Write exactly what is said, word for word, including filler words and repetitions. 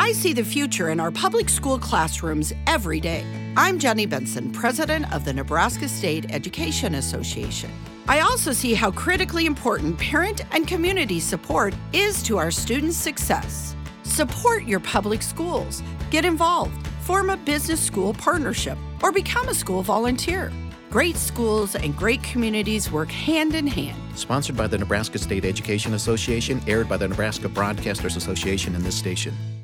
I see the future in our public school classrooms every day. I'm Jenny Benson, president of the Nebraska State Education Association. I also see how critically important parent and community support is to our students' success. Support your public schools. Get involved, form a business school partnership, or become a school volunteer. Great schools and great communities work hand in hand. Sponsored by the Nebraska State Education Association, aired by the Nebraska Broadcasters Association and this station.